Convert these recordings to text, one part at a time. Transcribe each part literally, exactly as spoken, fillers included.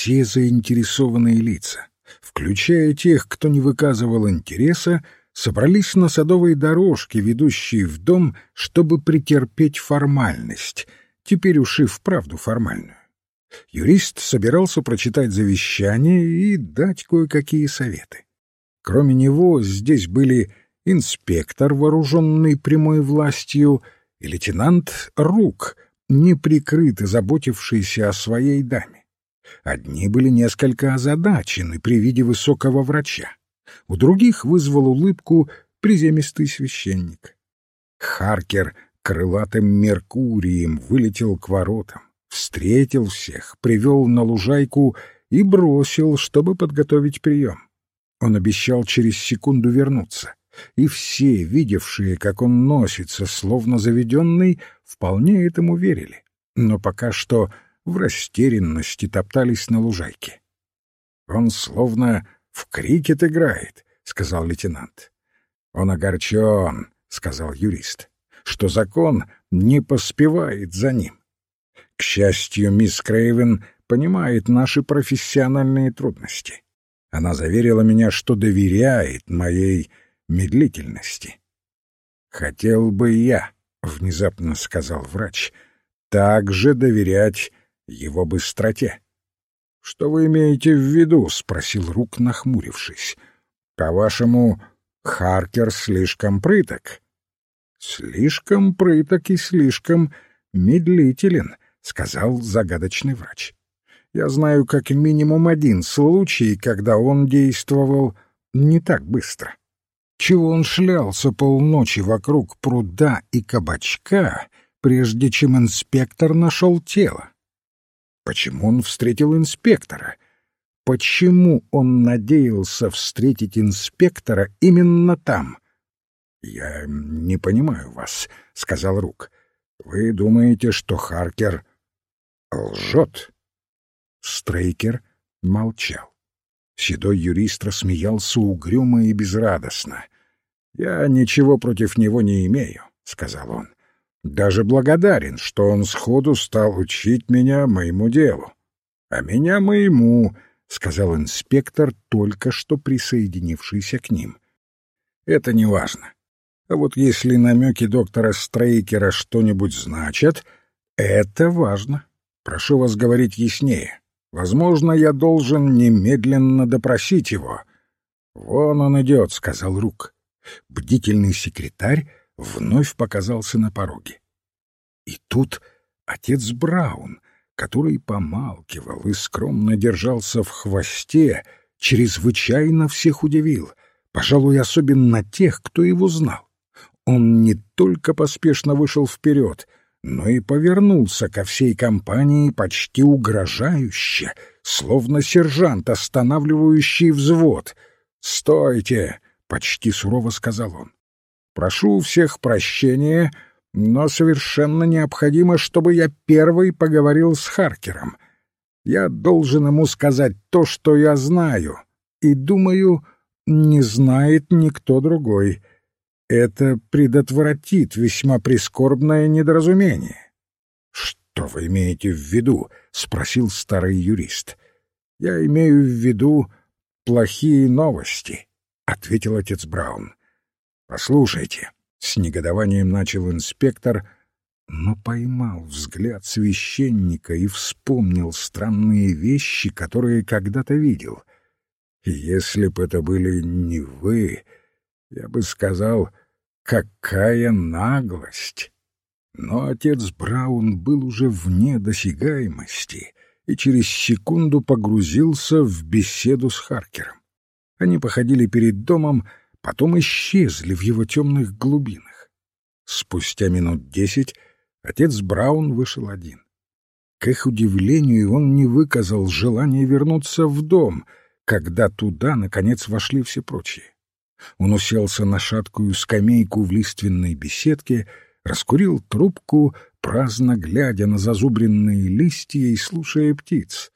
все заинтересованные лица, включая тех, кто не выказывал интереса, собрались на садовой дорожке, ведущей в дом, чтобы претерпеть формальность, теперь уж и вправду формальную. Юрист собирался прочитать завещание и дать кое-какие советы. Кроме него здесь были инспектор, вооруженный прямой властью, и лейтенант Рук, неприкрыто заботившийся о своей даме. Одни были несколько озадачены при виде высокого врача, у других вызвал улыбку приземистый священник. Харкер крылатым Меркурием вылетел к воротам, встретил всех, привел на лужайку и бросил, чтобы подготовить прием. Он обещал через секунду вернуться, и все, видевшие, как он носится, словно заведенный, вполне этому верили, но пока что в растерянности топтались на лужайке. «Он словно в крикет играет», — сказал лейтенант. «Он огорчен», — сказал юрист, — «что закон не поспевает за ним. К счастью, мисс Крейвен понимает наши профессиональные трудности. Она заверила меня, что доверяет моей медлительности». «Хотел бы я», — внезапно сказал врач, — «также доверять его быстроте». «Что вы имеете в виду?» — спросил Рук, нахмурившись. «По-вашему, Харкер слишком прыток?» «Слишком прыток и слишком медлителен», — сказал загадочный врач. «Я знаю как минимум один случай, когда он действовал не так быстро. Чего он шлялся полночи вокруг пруда и кабачка, прежде чем инспектор нашел тело? Почему он встретил инспектора? Почему он надеялся встретить инспектора именно там?» «Я не понимаю вас», — сказал Рук. «Вы думаете, что Харкер лжет?» Стрейкер молчал. Седой юрист рассмеялся угрюмо и безрадостно. «Я ничего против него не имею», — сказал он. «Даже благодарен, что он сходу стал учить меня моему делу». «А меня моему», — сказал инспектор, только что присоединившийся к ним. «Это не важно. А вот если намеки доктора Стрейкера что-нибудь значат, это важно. Прошу вас говорить яснее. Возможно, я должен немедленно допросить его». «Вон он идет», — сказал Рук. Бдительный секретарь вновь показался на пороге. И тут отец Браун, который помалкивал и скромно держался в хвосте, чрезвычайно всех удивил, пожалуй, особенно тех, кто его знал. Он не только поспешно вышел вперед, но и повернулся ко всей компании почти угрожающе, словно сержант, останавливающий взвод. «Стойте!» — почти сурово сказал он. «Прошу у всех прощения, но совершенно необходимо, чтобы я первый поговорил с Харкером. Я должен ему сказать то, что я знаю, и, думаю, не знает никто другой. Это предотвратит весьма прискорбное недоразумение». «Что вы имеете в виду?» — спросил старый юрист. «Я имею в виду плохие новости», — ответил отец Браун. «Послушайте», — с негодованием начал инспектор, но поймал взгляд священника и вспомнил странные вещи, которые когда-то видел. «Если бы это были не вы, я бы сказал, какая наглость!» Но отец Браун был уже вне досягаемости и через секунду погрузился в беседу с Харкером. Они походили перед домом, потом исчезли в его темных глубинах. Спустя минут десять отец Браун вышел один. К их удивлению, он не выказал желания вернуться в дом, когда туда, наконец, вошли все прочие. Он уселся на шаткую скамейку в лиственной беседке, раскурил трубку, праздно глядя на зазубренные листья и слушая птиц.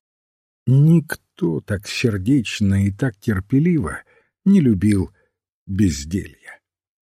Никто так сердечно и так терпеливо не любил безделья.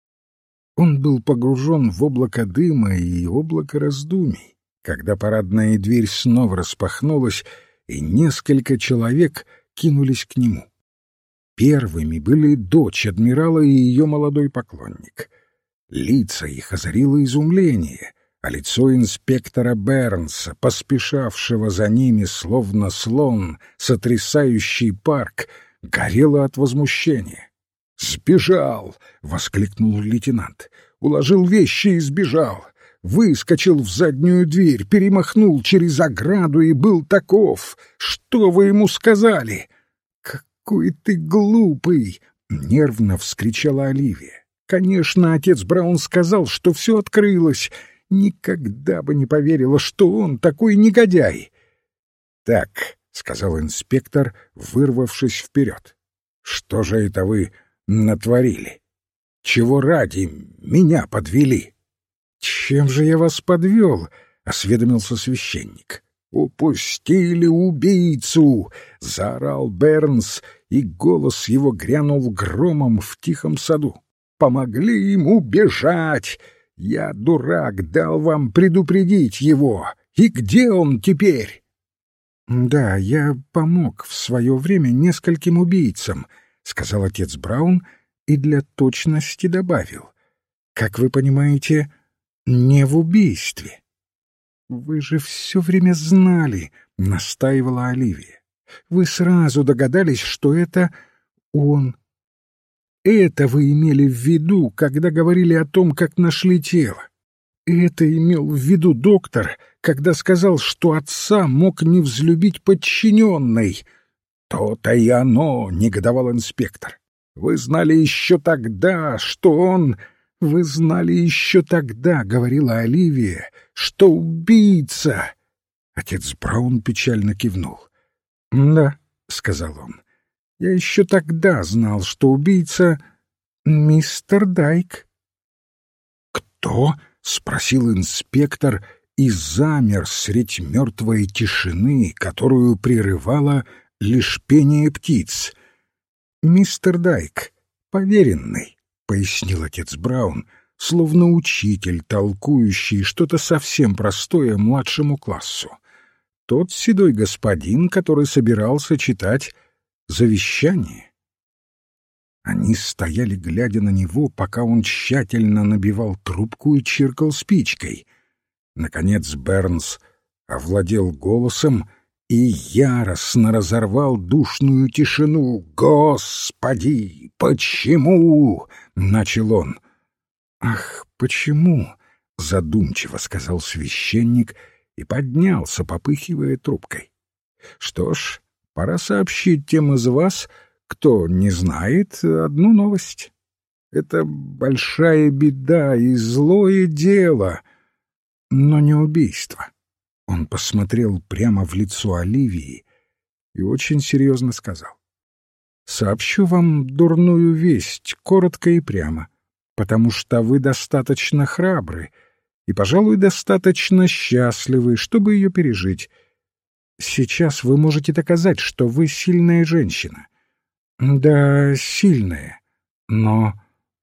Он был погружен в облако дыма и облако раздумий, когда парадная дверь снова распахнулась, и несколько человек кинулись к нему. Первыми были дочь адмирала и ее молодой поклонник. Лица их озарило изумление, а лицо инспектора Бернса, поспешавшего за ними словно слон, сотрясающий парк, горело от возмущения. «Сбежал!» — воскликнул лейтенант. «Уложил вещи и сбежал! Выскочил в заднюю дверь, перемахнул через ограду и был таков! Что вы ему сказали?» «Какой ты глупый!» — нервно вскричала Оливия. «Конечно, отец Браун сказал, что все открылось. Никогда бы не поверила, что он такой негодяй!» «Так», — сказал инспектор, вырвавшись вперед, — «что же это вы натворили? Чего ради меня подвели?» «Чем же я вас подвел?» — осведомился священник. «Упустили убийцу!» — заорал Бернс, и голос его грянул громом в тихом саду. «Помогли ему бежать! Я, дурак, дал вам предупредить его! И где он теперь?» «Да, я помог в свое время нескольким убийцам», — сказал отец Браун и для точности добавил. «Как вы понимаете, не в убийстве». «Вы же все время знали», — настаивала Оливия. «Вы сразу догадались, что это он. Это вы имели в виду, когда говорили о том, как нашли тело. Это имел в виду доктор, когда сказал, что отца мог не взлюбить подчиненный». «То-то и оно», — негодовал инспектор. «Вы знали еще тогда, что он...» «Вы знали еще тогда, — говорила Оливия, — что убийца...» Отец Браун печально кивнул. «Да, — сказал он, — я еще тогда знал, что убийца — мистер Дайк». «Кто?» — спросил инспектор и замер средь мертвой тишины, которую прерывало лишь пение птиц. «Мистер Дайк, поверенный», — пояснил отец Браун, словно учитель, толкующий что-то совсем простое младшему классу. Тот седой господин, который собирался читать завещание. Они стояли, глядя на него, пока он тщательно набивал трубку и чиркал спичкой. Наконец Бернс овладел голосом и яростно разорвал душную тишину. «Господи, почему?» — начал он. «Ах, почему?» — задумчиво сказал священник и поднялся, попыхивая трубкой. «Что ж, пора сообщить тем из вас, кто не знает, одну новость. Это большая беда и злое дело, но не убийство». Он посмотрел прямо в лицо Оливии и очень серьезно сказал: «Сообщу вам дурную весть, коротко и прямо, потому что вы достаточно храбры и, пожалуй, достаточно счастливы, чтобы ее пережить. Сейчас вы можете доказать, что вы сильная женщина. Да, сильная, но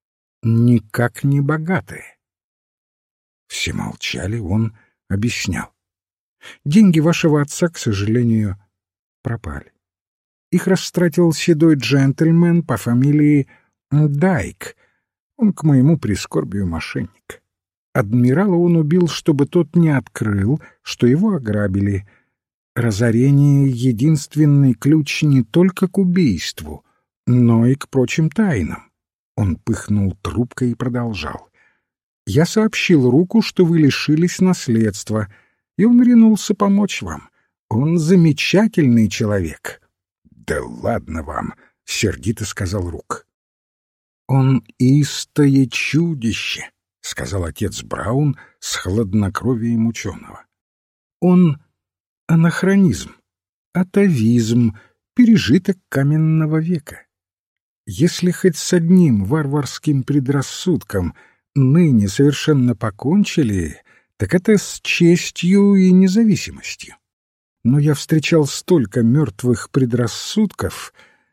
никак не богатая». Все молчали, он объяснял. «Деньги вашего отца, к сожалению, пропали. Их растратил седой джентльмен по фамилии Дайк. Он, к моему прискорбию, мошенник. Адмирала он убил, чтобы тот не открыл, что его ограбили. Разорение — единственный ключ не только к убийству, но и к прочим тайнам». Он пыхнул трубкой и продолжал. «Я сообщил Руку, что вы лишились наследства, и он ринулся помочь вам. Он замечательный человек». «Да ладно вам», — сердито сказал Рук. «Он истое чудище», — сказал отец Браун с хладнокровием ученого. «Он анахронизм, атавизм, пережиток каменного века. Если хоть с одним варварским предрассудком ныне совершенно покончили, так это с честью и независимостью. Но я встречал столько мертвых предрассудков.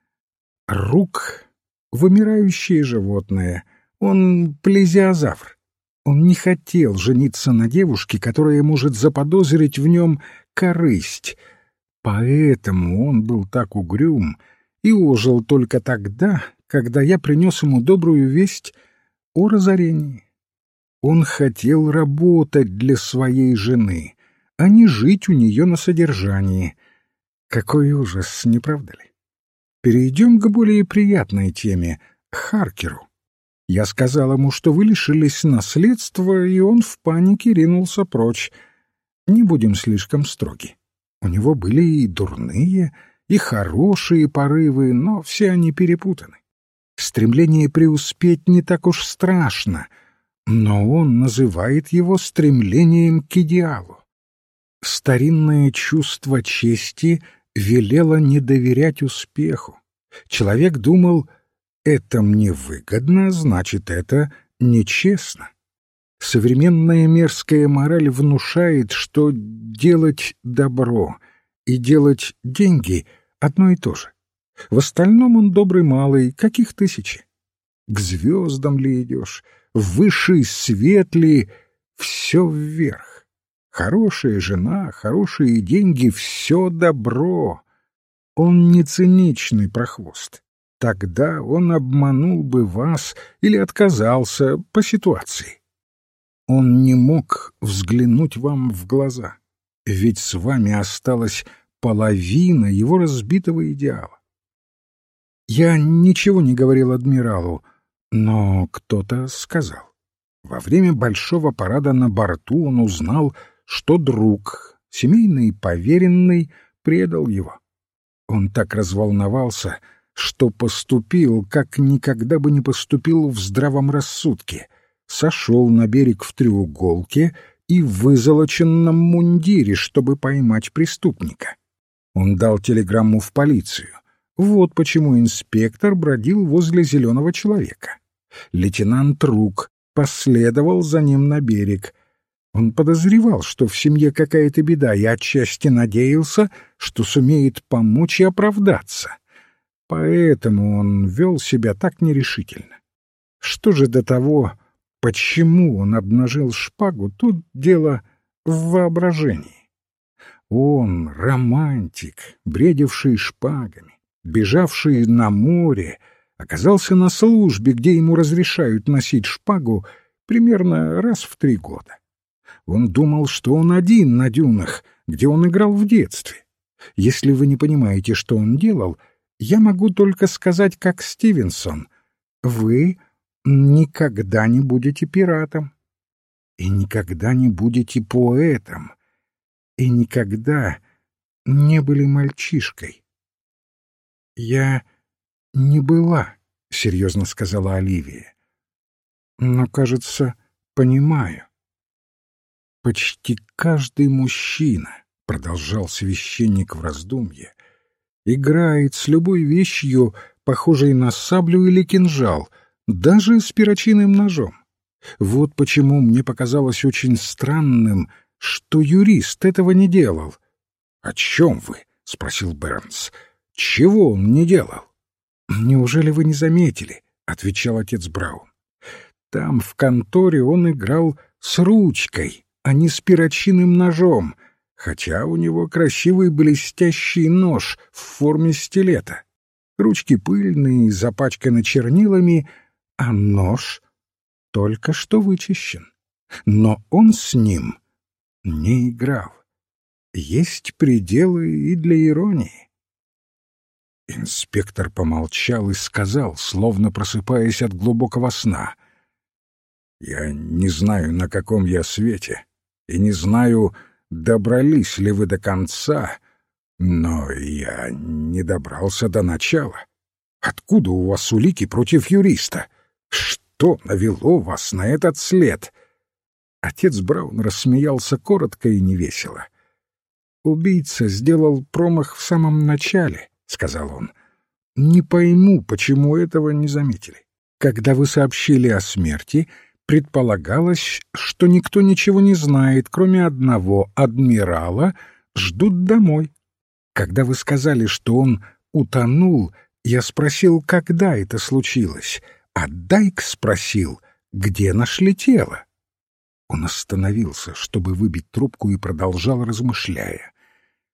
Рук — вымирающее животное, он плезиозавр. Он не хотел жениться на девушке, которая может заподозрить в нем корысть. Поэтому он был так угрюм и ожил только тогда, когда я принес ему добрую весть о разорении. Он хотел работать для своей жены, а не жить у нее на содержании. Какой ужас, не правда ли? Перейдем к более приятной теме — Харкеру. Я сказал ему, что вы лишились наследства, и он в панике ринулся прочь. Не будем слишком строги. У него были и дурные, и хорошие порывы, но все они перепутаны. Стремление преуспеть не так уж страшно, но он называет его стремлением к идеалу. Старинное чувство чести велело не доверять успеху. Человек думал: это мне выгодно, значит, это нечестно. Современная мерзкая мораль внушает, что делать добро и делать деньги — одно и то же. В остальном он добрый малый, каких тысячи. К звездам ли идешь, в высший свет ли — все вверх. Хорошая жена, хорошие деньги — все добро. Он не циничный прохвост. Тогда он обманул бы вас или отказался по ситуации. Он не мог взглянуть вам в глаза, ведь с вами осталась половина его разбитого идеала. Я ничего не говорил адмиралу, но кто-то сказал. Во время большого парада на борту он узнал, что друг, семейный поверенный, предал его. Он так разволновался, что поступил, как никогда бы не поступил в здравом рассудке. Сошел на берег в треуголке и в вызолоченном мундире, чтобы поймать преступника. Он дал телеграмму в полицию. Вот почему инспектор бродил возле зеленого человека. Лейтенант Рук последовал за ним на берег. Он подозревал, что в семье какая-то беда, и отчасти надеялся, что сумеет помочь и оправдаться. Поэтому он вел себя так нерешительно. Что же до того, почему он обнажил шпагу, тут дело в воображении. Он, романтик, бредивший шпагами, бежавший на море, оказался на службе, где ему разрешают носить шпагу примерно раз в три года. Он думал, что он один на дюнах, где он играл в детстве. Если вы не понимаете, что он делал, я могу только сказать, как Стивенсон: вы никогда не будете пиратом, и никогда не будете поэтом, и никогда не были мальчишкой. Я не была, — серьезно сказала Оливия, — но, кажется, понимаю. Почти каждый мужчина, — продолжал священник в раздумье, — играет с любой вещью, похожей на саблю или кинжал, даже с перочинным ножом. Вот почему мне показалось очень странным, что юрист этого не делал. — О чем вы? — спросил Бернс. — Чего он не делал? — Неужели вы не заметили? — отвечал отец Браун. — Там, в конторе, он играл с ручкой, а не с перочинным ножом, хотя у него красивый блестящий нож в форме стилета. Ручки пыльные, запачканы чернилами, а нож только что вычищен. Но он с ним не играл. Есть пределы и для иронии. Инспектор помолчал и сказал, словно просыпаясь от глубокого сна: «Я не знаю, на каком я свете, и не знаю, добрались ли вы до конца, но я не добрался до начала. Откуда у вас улики против юриста? Что навело вас на этот след?» Отец Браун рассмеялся коротко и невесело. «Убийца сделал промах в самом начале», — сказал он. «Не пойму, почему этого не заметили. Когда вы сообщили о смерти, предполагалось, что никто ничего не знает, кроме одного адмирала, ждут домой. Когда вы сказали, что он утонул, я спросил, когда это случилось, а Дайк спросил, где нашли тело». Он остановился, чтобы выбить трубку, и продолжал, размышляя.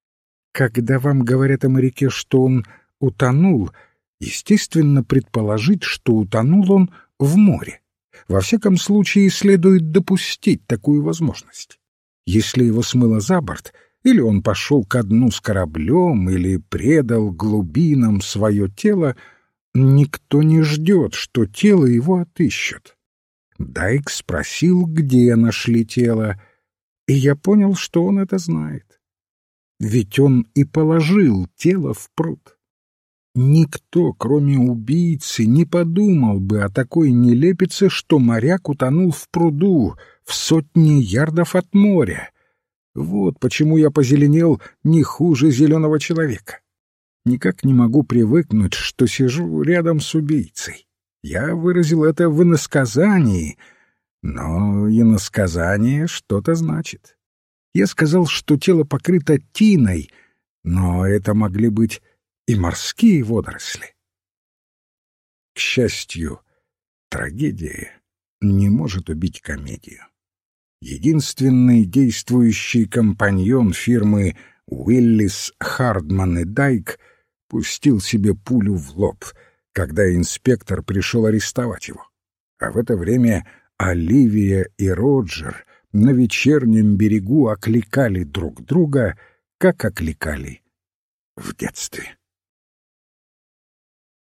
Когда вам говорят о моряке, что он утонул, естественно предположить, что утонул он в море. Во всяком случае, следует допустить такую возможность. Если его смыло за борт, или он пошел ко дну с кораблем, или предал глубинам свое тело, никто не ждет, что тело его отыщут. Дайк спросил, где нашли тело, и я понял, что он это знает. Ведь он и положил тело в пруд. Никто, кроме убийцы, не подумал бы о такой нелепице, что моряк утонул в пруду в сотни ярдов от моря. Вот почему я позеленел не хуже зеленого человека. Никак не могу привыкнуть, что сижу рядом с убийцей. Я выразил это в иносказании, но иносказание что-то значит. Я сказал, что тело покрыто тиной, но это могли быть и морские водоросли. К счастью, трагедия не может убить комедию. Единственный действующий компаньон фирмы Уиллис, Хардман и Дайк пустил себе пулю в лоб, когда инспектор пришел арестовать его. А в это время Оливия и Роджер на вечернем берегу окликали друг друга, как окликали в детстве.